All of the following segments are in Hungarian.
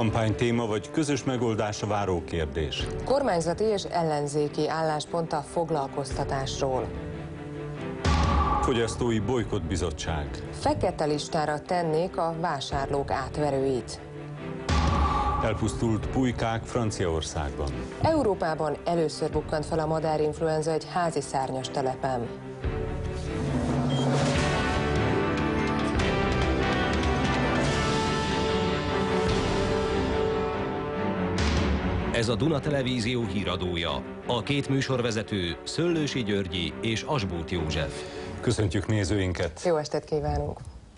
Kampánytéma vagy közös megoldásra váró kérdés? Kormányzati és ellenzéki álláspont a foglalkoztatásról. Fogyasztói Bojkottbizottság. Fekete listára tennék a vásárlók átverőit. Elpusztult pulykák Franciaországban. Európában először bukkant fel a madárinfluenza egy házi szárnyas telepen. Ez a Duna Televízió híradója. A két műsorvezető Szöllősi Györgyi és Asbóth József. Köszöntjük nézőinket! Jó estét kívánunk!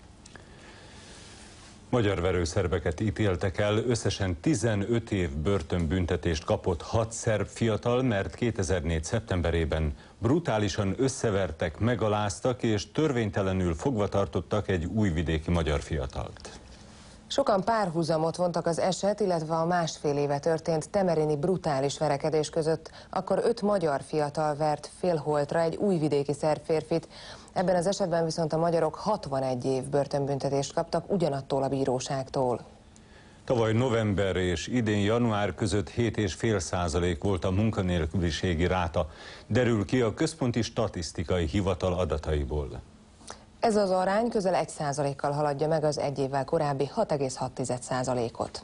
Magyar verőszerbeket ítéltek el, összesen 15 év börtönbüntetést kapott 6 szerb fiatal, mert 2004. szeptemberében brutálisan összevertek, megaláztak és törvénytelenül fogva tartottak egy újvidéki magyar fiatalt. Sokan párhuzamot vontak az eset, illetve a másfél éve történt temerini brutális verekedés között. Akkor 5 magyar fiatal vert félholtra egy újvidéki szerb férfit. Ebben az esetben viszont a magyarok 61 év börtönbüntetést kaptak ugyanattól a bíróságtól. Tavaly november és idén január között 7,5% volt a munkanélküliségi ráta, derül ki a Központi Statisztikai Hivatal adataiból. Ez az arány közel 1%-kal haladja meg az egy évvel korábbi 6,6%-ot.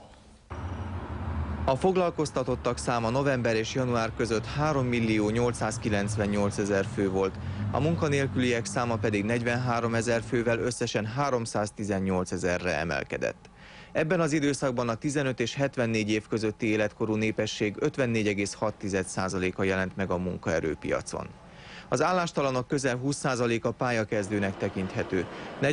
A foglalkoztatottak száma november és január között 3.898.000 fő volt, a munkanélküliek száma pedig 43.000 fővel összesen 318.000-re emelkedett. Ebben az időszakban a 15 és 74 év közötti életkorú népesség 54,6%-a jelent meg a munkaerőpiacon. Az állástalanok közel 20%-a pályakezdőnek tekinthető,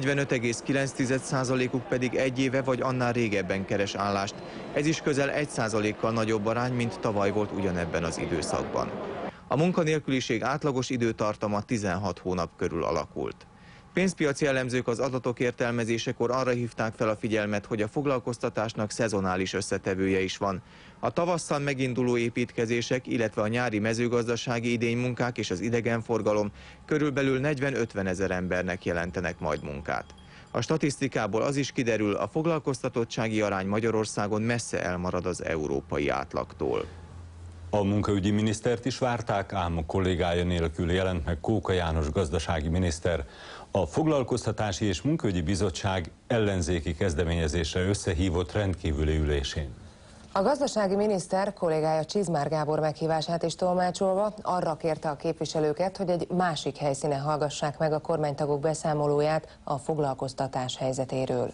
45,9%-uk pedig egy éve vagy annál régebben keres állást. Ez is közel 1%-kal nagyobb arány, mint tavaly volt ugyanebben az időszakban. A munkanélküliség átlagos időtartama 16 hónap körül alakult. Pénzpiaci elemzők az adatok értelmezésekor arra hívták fel a figyelmet, hogy a foglalkoztatásnak szezonális összetevője is van. A tavasszal meginduló építkezések, illetve a nyári mezőgazdasági idénymunkák és az idegenforgalom körülbelül 40-50 ezer embernek jelentenek majd munkát. A statisztikából az is kiderül, a foglalkoztatottsági arány Magyarországon messze elmarad az európai átlagtól. A munkaügyi minisztert is várták, ám a kollégája nélkül jelent meg Kóka János gazdasági miniszter. A Foglalkoztatási és Munkaügyi Bizottság ellenzéki kezdeményezésre összehívott rendkívüli ülésén. A gazdasági miniszter kollégája Csizmár Gábor meghívását is tolmácsolva arra kérte a képviselőket, hogy egy másik helyszínen hallgassák meg a kormánytagok beszámolóját a foglalkoztatás helyzetéről.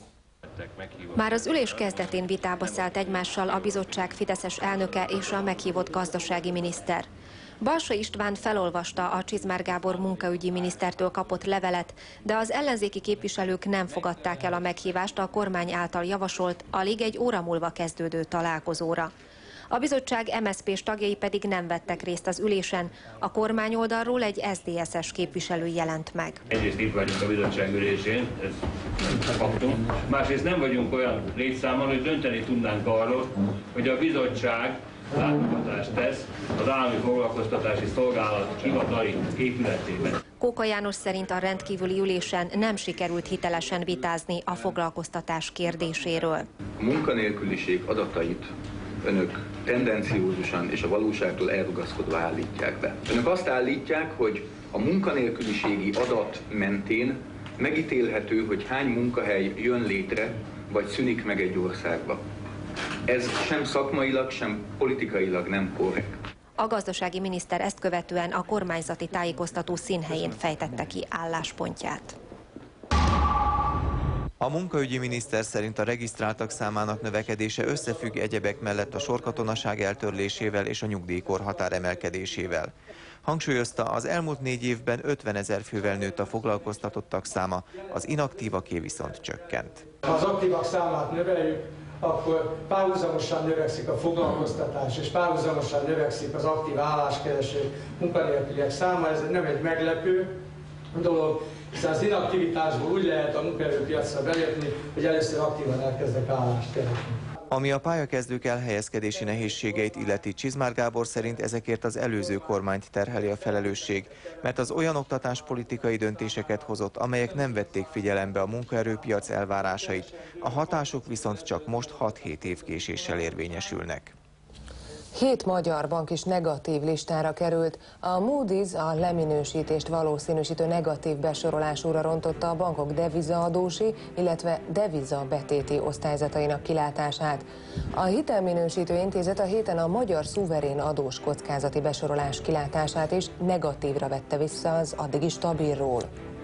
Már az ülés kezdetén vitába szállt egymással a bizottság fideszes elnöke és a meghívott gazdasági miniszter. Balsa István felolvasta a Csizmár Gábor munkaügyi minisztertől kapott levelet, de az ellenzéki képviselők nem fogadták el a meghívást a kormány által javasolt, alig egy óra múlva kezdődő találkozóra. A bizottság MSZP-s tagjai pedig nem vettek részt az ülésen, a kormány oldalról egy SZDSZ-es képviselő jelent meg. Egyrészt itt vagyunk a bizottság ülésén, ez faktum. Másrészt nem vagyunk olyan létszámmal, hogy dönteni tudnánk arról, hogy a bizottság látogatást tesz az állami foglalkoztatási szolgálat hivatali épületében. Kóka János szerint a rendkívüli ülésen nem sikerült hitelesen vitázni a foglalkoztatás kérdéséről. A munkanélküliség adatait önök tendenciózusan és a valóságtól elrugaszkodva állítják be. Önök azt állítják, hogy a munkanélküliségi adat mentén megítélhető, hogy hány munkahely jön létre, vagy szűnik meg egy országba. Ez sem szakmailag, sem politikailag nem korrekt. A gazdasági miniszter ezt követően a kormányzati tájékoztató színhelyén fejtette ki álláspontját. A munkaügyi miniszter szerint a regisztráltak számának növekedése összefügg egyebek mellett a sorkatonaság eltörlésével és a nyugdíjkorhatár emelkedésével. Hangsúlyozta, az elmúlt 4 évben 50 000 fővel nőtt a foglalkoztatottak száma, az inaktívaké viszont csökkent. Ha az aktívak számát növeljük, akkor párhuzamosan növekszik a foglalkoztatás, és párhuzamosan növekszik az aktív álláskereső munkanélküliek száma. Ez nem egy meglepő dolog, hiszen az inaktivitásból úgy lehet a munkaerőpiacra belépni, hogy először aktívan elkezdek állást keresni. Ami a pályakezdők elhelyezkedési nehézségeit illeti, Csizmár Gábor szerint ezekért az előző kormányt terheli a felelősség, mert az olyan oktatáspolitikai döntéseket hozott, amelyek nem vették figyelembe a munkaerőpiac elvárásait, a hatások viszont csak most 6-7 év késéssel érvényesülnek. 7 magyar bank is negatív listára került. A Moody's a leminősítést valószínűsítő negatív besorolásúra rontotta a bankok devizaadósi, illetve devizabetéti osztályzatainak kilátását. A hitelminősítő intézet a héten a magyar szuverén adós kockázati besorolás kilátását is negatívra vette vissza az addigi stabilról.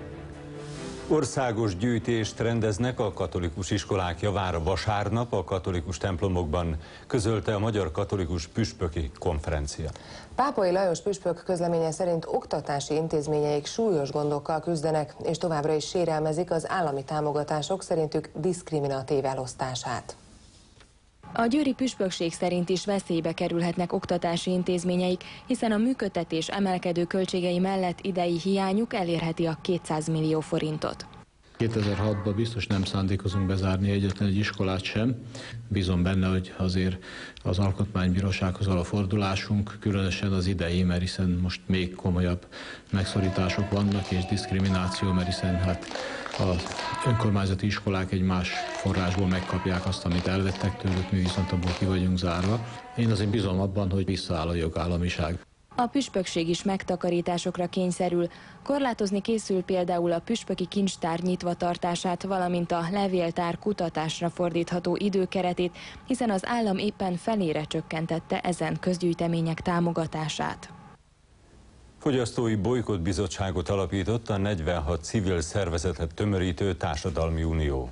Országos gyűjtést rendeznek a katolikus iskolák javára vasárnap a katolikus templomokban, közölte a Magyar Katolikus Püspöki Konferencia. Pápai Lajos püspök közleménye szerint oktatási intézményeik súlyos gondokkal küzdenek, és továbbra is sérelmezik az állami támogatások szerintük diszkriminatív elosztását. A győri püspökség szerint is veszélybe kerülhetnek oktatási intézményeik, hiszen a működtetés emelkedő költségei mellett idei hiányuk elérheti a 200 millió forintot. 2006-ban biztos nem szándékozunk bezárni egyetlen egy iskolát sem. Bízom benne, hogy azért az Alkotmánybírósághoz való fordulásunk, különösen az idei, mert hiszen most még komolyabb megszorítások vannak, és diszkrimináció, mert hiszen hát az önkormányzati iskolák egy más forrásból megkapják azt, amit elvettek tőlük, mi viszont abból ki vagyunk zárva. Én azért bízom abban, hogy visszaáll a jogállamiság. A püspökség is megtakarításokra kényszerül. Korlátozni készül például a püspöki kincstár nyitva tartását, valamint a levéltár kutatásra fordítható időkeretét, hiszen az állam éppen felére csökkentette ezen közgyűjtemények támogatását. Fogyasztói Bojkottbizottságot alapított a 46 civil szervezetet tömörítő Társadalmi Unió.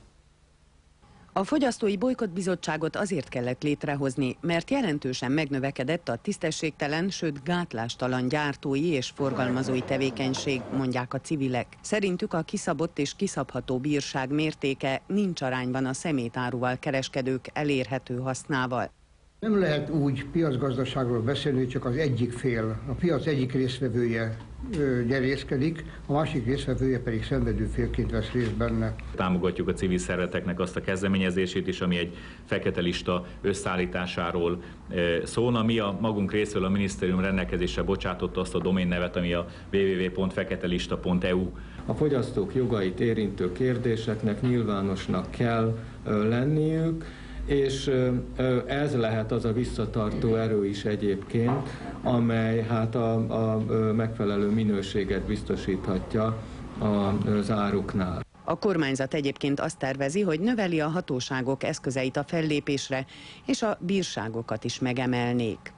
A Fogyasztói Bojkottbizottságot azért kellett létrehozni, mert jelentősen megnövekedett a tisztességtelen, sőt gátlástalan gyártói és forgalmazói tevékenység, mondják a civilek. Szerintük a kiszabott és kiszabható bírság mértéke nincs arányban a szemétáruval kereskedők elérhető hasznával. Nem lehet úgy piacgazdaságról beszélni, hogy csak az egyik fél, a piac egyik résztvevője nyerészkedik, a másik résztvevője pedig szenvedő félként vesz részt benne. Támogatjuk a civil szervezeteknek azt a kezdeményezését is, ami egy fekete lista összeállításáról szólna. Mi a magunk részéről a minisztérium rendelkezésre bocsátotta azt a doménnevet, ami a www.feketelista.eu. A fogyasztók jogait érintő kérdéseknek nyilvánosnak kell lenniük, és ez lehet az a visszatartó erő is egyébként, amely hát a megfelelő minőséget biztosíthatja az áruknál. A kormányzat egyébként azt tervezi, hogy növeli a hatóságok eszközeit a fellépésre, és a bírságokat is megemelnék.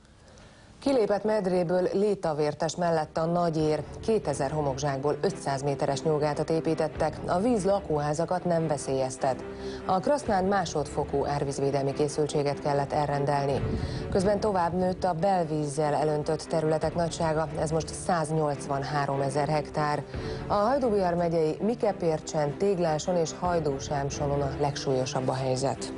Kilépett medréből létavértes mellett a Nagyér. 2000 homokzsákból 500 méteres nyúlgátat építettek, a víz lakóházakat nem veszélyeztet. A Krasznán másodfokú árvízvédelmi készültséget kellett elrendelni. Közben tovább nőtt a belvízzel elöntött területek nagysága, ez most 183 000 hektár. A Hajdú-Bihar megyei Mikepércsen, Tégláson és Hajdú-Sámsonon a legsúlyosabb a helyzet.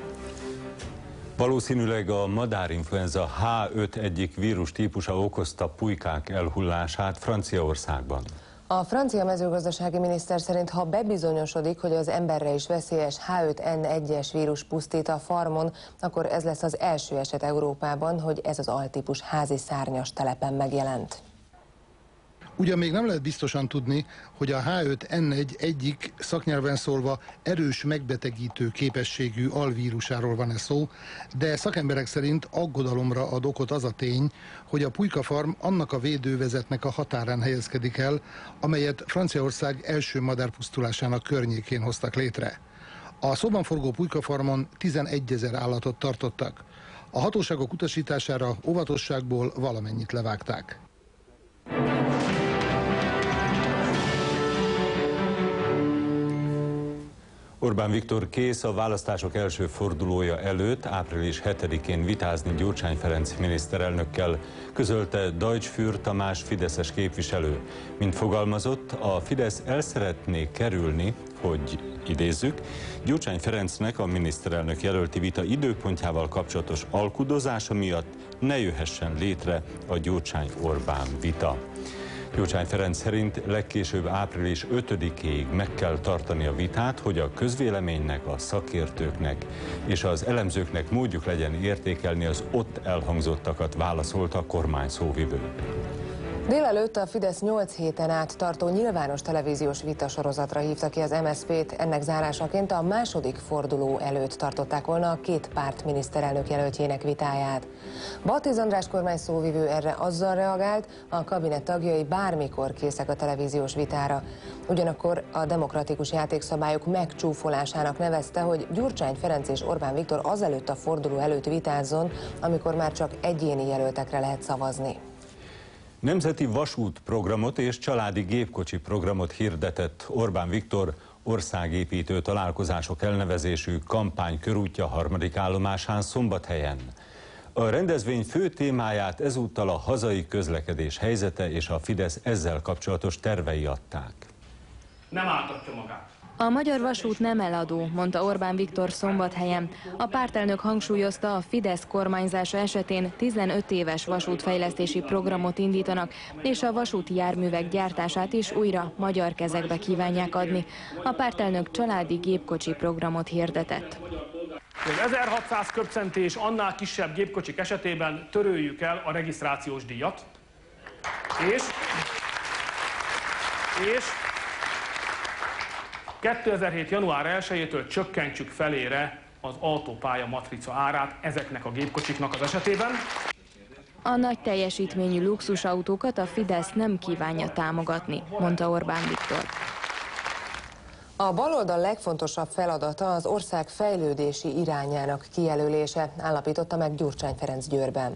Valószínűleg a madárinfluenza H5 egyik vírus típusa okozta pulykák elhullását Franciaországban. A francia mezőgazdasági miniszter szerint, ha bebizonyosodik, hogy az emberre is veszélyes H5N1-es vírus pusztít a farmon, akkor ez lesz az első eset Európában, hogy ez az altípus házi szárnyas telepen megjelent. Ugyan még nem lehet biztosan tudni, hogy a H5N1 egyik, szaknyelven szólva, erős megbetegítő képességű alvírusáról van-e szó, de szakemberek szerint aggodalomra ad okot az a tény, hogy a pulykafarm annak a védővezetnek a határán helyezkedik el, amelyet Franciaország első madárpusztulásának környékén hoztak létre. A szóban forgó pulykafarmon 11 000 állatot tartottak. A hatóságok utasítására óvatosságból valamennyit levágták. Orbán Viktor kész a választások első fordulója előtt április 7-én vitázni Gyurcsány Ferenc miniszterelnökkel, közölte Deutsch-Fürth Tamás fideszes képviselő. Mint fogalmazott, a Fidesz el szeretné kerülni, hogy idézzük, Gyurcsány Ferencnek a miniszterelnök jelölti vita időpontjával kapcsolatos alkudozása miatt ne jöhessen létre a Gyurcsány-Orbán vita. Gyurcsány Ferenc szerint legkésőbb április 5-ig meg kell tartani a vitát, hogy a közvéleménynek, a szakértőknek és az elemzőknek módjuk legyen értékelni az ott elhangzottakat, válaszolta a kormány szóvivő. Délelőtt a Fidesz 8 héten át tartó nyilvános televíziós vitasorozatra hívta ki az MSZP-t, ennek zárásaként a második forduló előtt tartották volna a két párt miniszterelnök jelöltjének vitáját. Baltéz András kormány szóvivő erre azzal reagált, a kabinet tagjai bármikor készek a televíziós vitára. Ugyanakkor a demokratikus játékszabályok megcsúfolásának nevezte, hogy Gyurcsány Ferenc és Orbán Viktor azelőtt a forduló előtt vitázzon, amikor már csak egyéni jelöltekre lehet szavazni. Nemzeti vasútprogramot és családi gépkocsi programot hirdetett Orbán Viktor országépítő találkozások elnevezésű kampány körútja 3. állomásán Szombathelyen. A rendezvény fő témáját ezúttal a hazai közlekedés helyzete és a Fidesz ezzel kapcsolatos tervei adták. Nem áltatja magát. A magyar vasút nem eladó, mondta Orbán Viktor Szombathelyen. A pártelnök hangsúlyozta, a Fidesz kormányzása esetén 15 éves vasútfejlesztési programot indítanak, és a vasúti járművek gyártását is újra magyar kezekbe kívánják adni. A pártelnök családi gépkocsi programot hirdetett. Az 1600 köbcenti és annál kisebb gépkocsik esetében töröljük el a regisztrációs díjat, és 2007. január 1-től csökkentsük felére az autópálya matrica árát ezeknek a gépkocsiknak az esetében. A nagy teljesítményű luxusautókat a Fidesz nem kívánja támogatni, mondta Orbán Viktor. A baloldal legfontosabb feladata az ország fejlődési irányának kijelölése, állapította meg Gyurcsány Ferenc Győrben.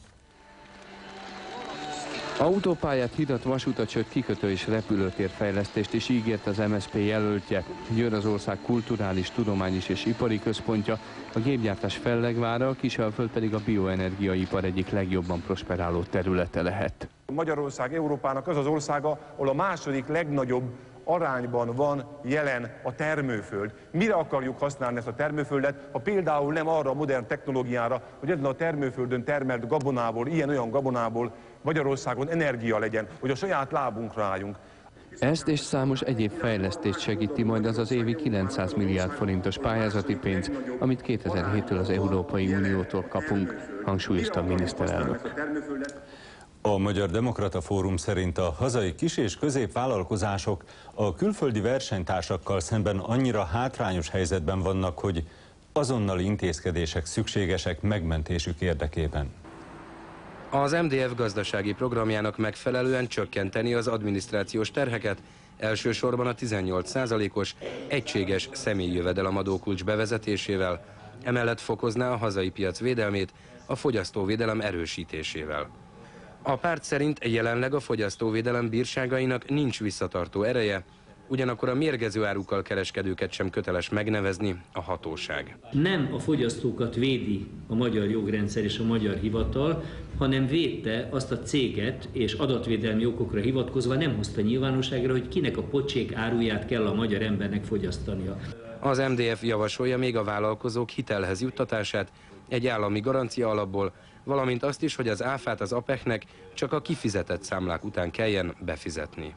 Autópályát, hidat, vasutat, sőt kikötő és repülőtérfejlesztést is ígért az MSZP jelöltje. Győr az ország kulturális, tudományos és ipari központja, a gépgyártás fellegvára, a Kisalföld pedig a bioenergiaipar egyik legjobban prosperáló területe lehet. Magyarország Európának az az országa, ahol a második legnagyobb arányban van jelen a termőföld. Mire akarjuk használni ezt a termőföldet, ha például nem arra a modern technológiára, hogy ezen a termőföldön termelt gabonából, ilyen-olyan gabonából Magyarországon energia legyen, hogy a saját lábunkra álljunk. Ezt és számos egyéb fejlesztést segíti majd az az évi 900 milliárd forintos pályázati pénz, amit 2007-től az Európai Uniótól kapunk, hangsúlyozta a miniszterelnök. A Magyar Demokrata Fórum szerint a hazai kis- és középvállalkozások a külföldi versenytársakkal szemben annyira hátrányos helyzetben vannak, hogy azonnali intézkedések szükségesek megmentésük érdekében. Az MDF gazdasági programjának megfelelően csökkenteni az adminisztrációs terheket, elsősorban a 18%-os egységes személyi jövedelemadókulcs bevezetésével, emellett fokozná a hazai piac védelmét a fogyasztóvédelem erősítésével. A párt szerint jelenleg a fogyasztóvédelem bírságainak nincs visszatartó ereje, ugyanakkor a mérgező árukkal kereskedőket sem köteles megnevezni a hatóság. Nem a fogyasztókat védi a magyar jogrendszer és a magyar hivatal, hanem védte azt a céget, és adatvédelmi okokra hivatkozva nem hozta nyilvánosságra, hogy kinek a pocsék áruját kell a magyar embernek fogyasztania. Az MDF javasolja még a vállalkozók hitelhez juttatását egy állami garancia alapból, valamint azt is, hogy az áfát az APEC-nek csak a kifizetett számlák után kelljen befizetni.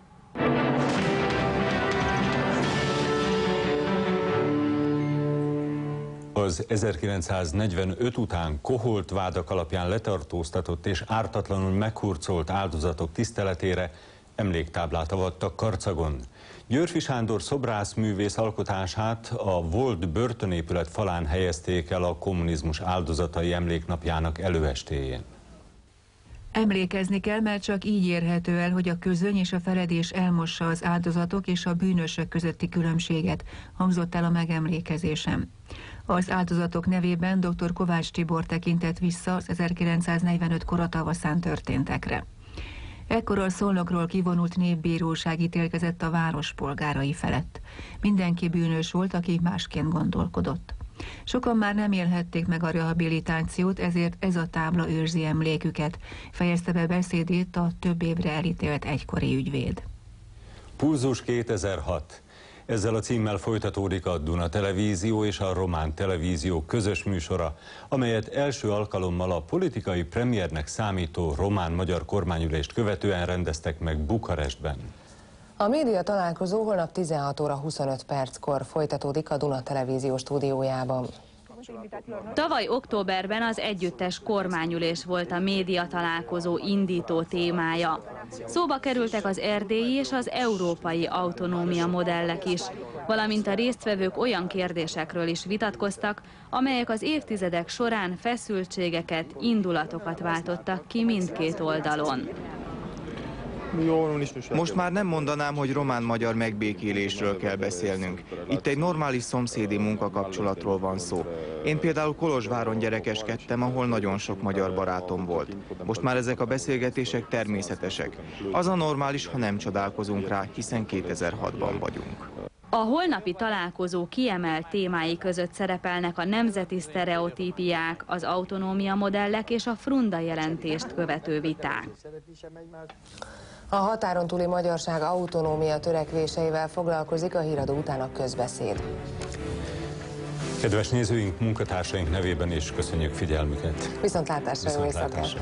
Az 1945 után koholt vádak alapján letartóztatott és ártatlanul meghurcolt áldozatok tiszteletére emléktáblát avattak Karcagon. Györfi Sándor szobrászművész alkotását a volt börtönépület falán helyezték el a kommunizmus áldozatai emléknapjának előestéjén. Emlékezni kell, mert csak így érhető el, hogy a közöny és a feledés elmossa az áldozatok és a bűnösök közötti különbséget, hangzott el a megemlékezésem. Az áldozatok nevében dr. Kovács Tibor tekintett vissza az 1945 kora tavaszán történtekre. Ekkor a Szolnokról kivonult népbíróság ítélkezett a város polgárai felett. Mindenki bűnös volt, aki másként gondolkodott. Sokan már nem élhették meg a rehabilitációt, ezért ez a tábla őrzi emléküket, fejezte be beszédét a több évre elítélt egykori ügyvéd. Pulzus 2006. Ezzel a címmel folytatódik a Duna Televízió és a Román Televízió közös műsora, amelyet első alkalommal a politikai premiernek számító román-magyar kormányülést követően rendeztek meg Bukarestben. A média találkozó holnap 16 óra 25 perckor folytatódik a Duna Televízió stúdiójában. Tavaly októberben az együttes kormányülés volt a média találkozó indító témája. Szóba kerültek az erdélyi és az európai autonómia modellek is, valamint a résztvevők olyan kérdésekről is vitatkoztak, amelyek az évtizedek során feszültségeket, indulatokat váltottak ki mindkét oldalon. Most már nem mondanám, hogy román-magyar megbékélésről kell beszélnünk. Itt egy normális szomszédi munkakapcsolatról van szó. Én például Kolozsváron gyerekeskedtem, ahol nagyon sok magyar barátom volt. Most már ezek a beszélgetések természetesek. Az a normális, ha nem csodálkozunk rá, hiszen 2006-ban vagyunk. A holnapi találkozó kiemelt témái között szerepelnek a nemzeti sztereotípiák, az autonómia modellek és a Frunda jelentést követő viták. A határon túli magyarság autonómia törekvéseivel foglalkozik a híradó után a közbeszéd. Kedves nézőink, munkatársaink nevében is köszönjük figyelmüket. Viszontlátásra, jó éjszakát!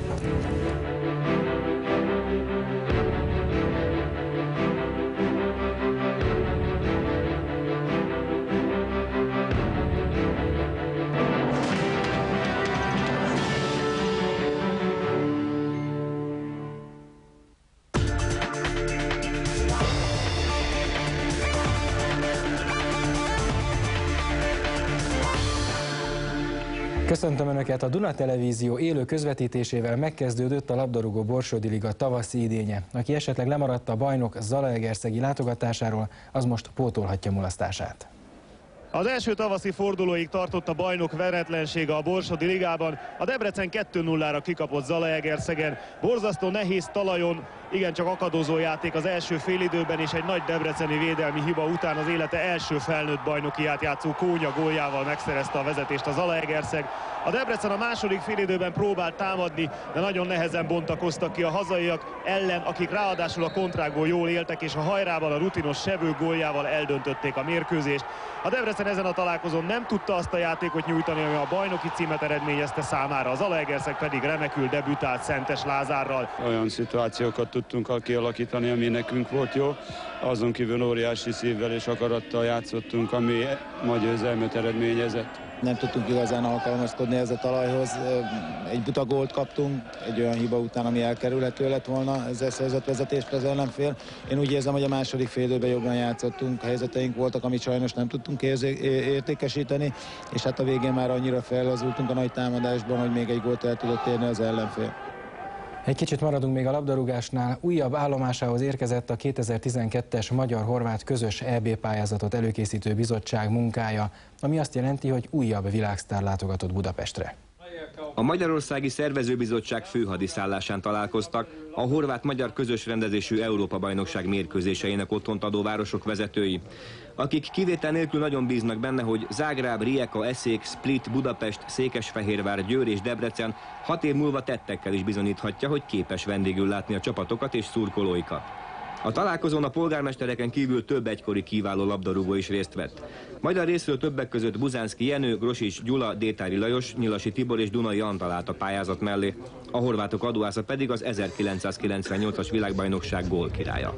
Köszöntöm Önöket! A Duna Televízió élő közvetítésével megkezdődött a labdarúgó Borsodi Liga tavaszi idénye. Aki esetleg lemaradt a bajnok zalaegerszegi látogatásáról, az most pótolhatja mulasztását. Az első tavaszi fordulóig tartott a bajnok veretlensége a Borsodi Ligában. A Debrecen 2-0-ra kikapott Zalaegerszegen. Borzasztó nehéz talajon, igencsak akadozó játék az első félidőben, és egy nagy debreceni védelmi hiba után az élete első felnőtt bajnokiát játszó Kónya góljával megszerezte a vezetést a Zalaegerszeg. A Debrecen a második félidőben próbált támadni, de nagyon nehezen bontakoztak ki a hazaiak ellen, akik ráadásul a kontrákból jól éltek, és a hajrában a rutinos Sevő góljával eldöntötték a mérkőzést. A Debrecen ezen a találkozón nem tudta azt a játékot nyújtani, ami a bajnoki címet eredményezte számára, a Zalaegerszeg pedig remekül debütált Szentes Lázárral. Olyan szituációkat tudtunk kialakítani, ami nekünk volt jó. Azon kívül óriási szívvel és akarattal játszottunk, ami ma győzelmet eredményezett. Nem tudtunk igazán alkalmazkodni ez a talajhoz. Egy buta gólt kaptunk, egy olyan hiba után, ami elkerülhető lett volna, ezzel szerzett vezetést az ellenfél. Én úgy érzem, hogy a második fél időben jobban játszottunk, helyzeteink voltak, amit sajnos nem tudtunk értékesíteni, és hát a végén már annyira fellazultunk a nagy támadásban, hogy még egy gólt el tudott érni az ellenfél. Egy kicsit maradunk még a labdarúgásnál. Újabb állomásához érkezett a 2012-es magyar-horvát közös EB pályázatot előkészítő bizottság munkája, ami azt jelenti, hogy újabb világsztár látogatott Budapestre. A Magyarországi Szervezőbizottság főhadiszállásán találkoztak a horvát-magyar közös rendezésű Európa-bajnokság mérkőzéseinek otthont adó városok vezetői, akik kivétel nélkül nagyon bíznak benne, hogy Zágráb, Rijeka, Eszék, Split, Budapest, Székesfehérvár, Győr és Debrecen 6 év múlva tettekkel is bizonyíthatja, hogy képes vendégül látni a csapatokat és szurkolóikat. A találkozón a polgármestereken kívül több egykori kiváló labdarúgó is részt vett. Magyar részről többek között Buzánszky Jenő, Grosics Gyula, Détári Lajos, Nyilasi Tibor és Dunai Antal állt a pályázat mellé. A horvátok adóásza pedig az 1998-as világbajnokság gólkirálya.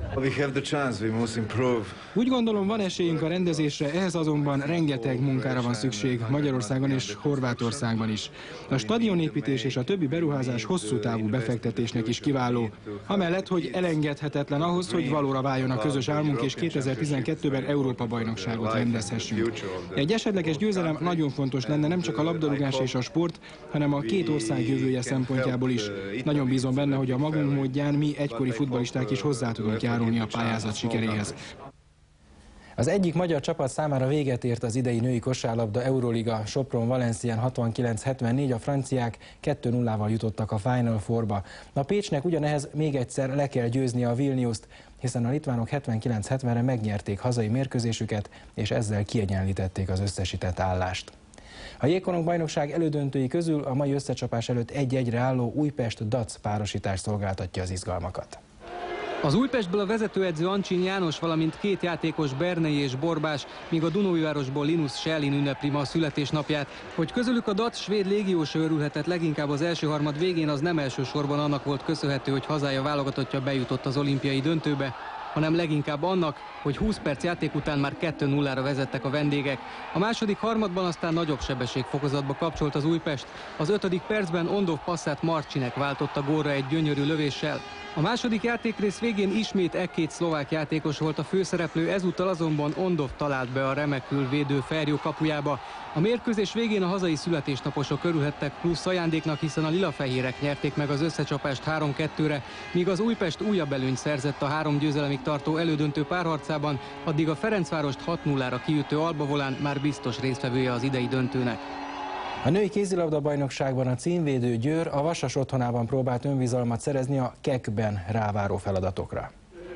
Úgy gondolom, van esélyünk a rendezésre, ehhez azonban rengeteg munkára van szükség Magyarországon és Horvátországban is. A stadionépítés és a többi beruházás hosszú távú befektetésnek is kiváló. Amellett, hogy elengedhetetlen ahhoz, hogy valóra váljon a közös álmunk, és 2012-ben Európa-bajnokságot rendezhessünk. Egy esetleges győzelem nagyon fontos lenne nem csak a labdarúgás és a sport, hanem a két ország jövője szempontjából is. Nagyon bízom benne, hogy a magunk módján mi egykori futballisták is hozzá tudunk járulni a pályázat sikeréhez. Az egyik magyar csapat számára véget ért az idei női kosárlabda Euroliga. Sopron-Valencián 69-74, a franciák 2-0-val jutottak a Final Fourba. A Pécsnek ugyanehez még egyszer le kell győzni a Vilniust, hiszen a litvánok 79-70-re megnyerték hazai mérkőzésüket, és ezzel kiegyenlítették az összesített állást. A jégkorong bajnokság elődöntői közül a mai összecsapás előtt 1-1-re álló Újpest-Dac párosítás szolgáltatja az izgalmakat. Az Újpestből a vezetőedző Ancsin János, valamint két játékos Bernei és Borbás, míg a Dunaújvárosból Linus Schellin ünnepli ma a születésnapját. Hogy közülük a DAC svéd légiósa örülhetett leginkább az első harmad végén, az nem elsősorban annak volt köszönhető, hogy hazája válogatottja bejutott az olimpiai döntőbe, hanem leginkább annak, hogy 20 perc játék után már 2-0-ra vezettek a vendégek. A második harmadban aztán nagyobb sebességfokozatba kapcsolt az Újpest. Az 5. percben Ondov passzát Marcsinek váltotta gólra egy gyönyörű lövéssel. A második játékrész végén ismét egy-két szlovák játékos volt a főszereplő, ezúttal azonban Ondov talált be a remekül védő Ferjó kapujába. A mérkőzés végén a hazai születésnaposok örülhettek plusz ajándéknak, hiszen a lilafehérek nyerték meg az összecsapást 3-2-re, míg az Újpest újabb előnyt szerzett a 3 győzelemig tartó elődöntő párharcában, addig a Ferencvárost 6-0-ra kiütő Alba Volán már biztos résztvevője az idei döntőnek. A női kézilabda-bajnokságban a címvédő Győr a Vasas otthonában próbált önbizalmat szerezni a KEK-ben ráváró feladatokra.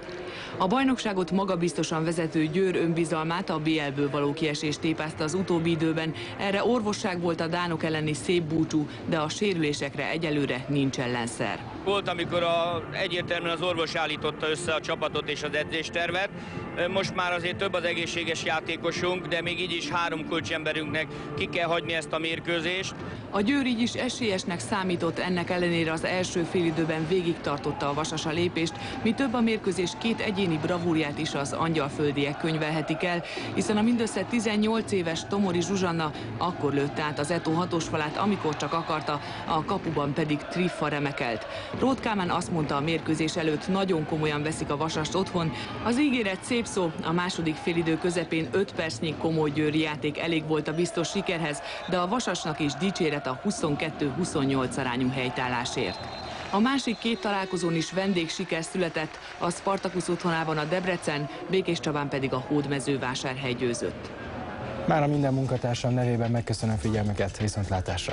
A bajnokságot magabiztosan vezető Győr önbizalmát a BL-ből való kiesést tépázta az utóbbi időben. Erre orvosság volt a dánok elleni szép búcsú, de a sérülésekre egyelőre nincs ellenszer. Volt, amikor egyértelműen az orvos állította össze a csapatot és az edzéstervet. Most már azért több az egészséges játékosunk, de még így is 3 kulcsemberünknek ki kell hagyni ezt a mérkőzést. A Győr így is esélyesnek számított, ennek ellenére az első félidőben végig tartotta a Vasas a lépést, mi több a mérkőzés 2 egyéni bravúrját is az angyalföldiek könyvelhetik el, hiszen a mindössze 18 éves Tomori Zsuzsanna akkor lőtte át az Eto 6-os falát, amikor csak akarta, a kapuban pedig Triffa remekelt. Róth Kálmán azt mondta, a mérkőzés előtt nagyon komolyan veszik a Vasast otthon. Az ígéret szép szó, a második félidő közepén 5 percnyi komoly győri játék elég volt a biztos sikerhez, de a Vasasnak is dicséret a 22-28 arányú helytállásért. A másik 2 találkozón is vendégsiker született, a Spartacus otthonában a Debrecen, Békéscsabán pedig a Hódmezővásárhely győzött. Mára minden munkatársam nevében megköszönöm figyelmüket, viszontlátásra!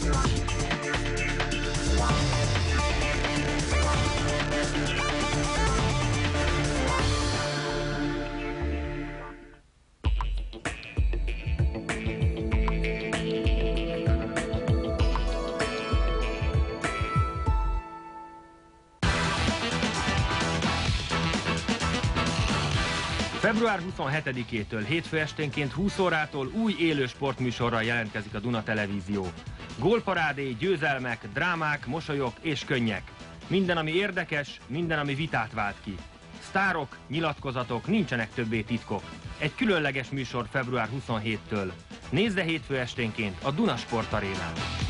Február 27-től hétfő esténként 20 órától új élő sportműsorral jelentkezik a Duna Televízió. Gólparádé, győzelmek, drámák, mosolyok és könnyek. Minden, ami érdekes, minden, ami vitát vált ki. Sztárok, nyilatkozatok, nincsenek többé titkok. Egy különleges műsor február 27-től. Nézze hétfő esténként a Duna Sport Arénán.